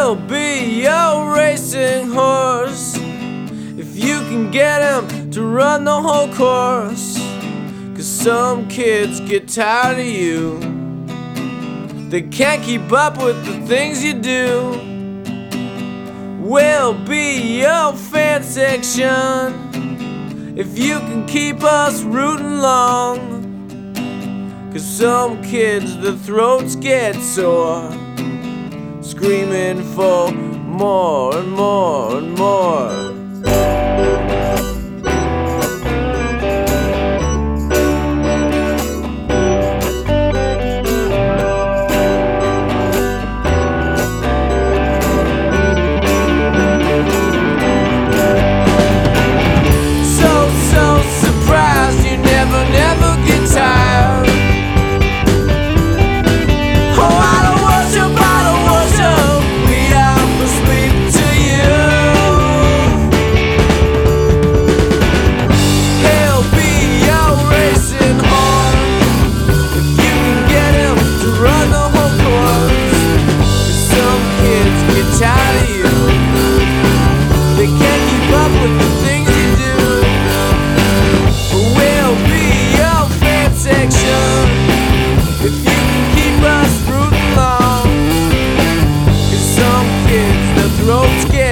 We'll be your racing horse if you can get him to run the whole course. 'Cause some kids get tired of you, they can't keep up with the things you do. We'll be your fan section if you can keep us rooting long. 'Cause some kids, their throats get sore, screaming for more and more and more. Tired of you, they can't keep up with the things you do. We'll be your fan section if you can keep us rooting long. 'Cause some kids, their throats get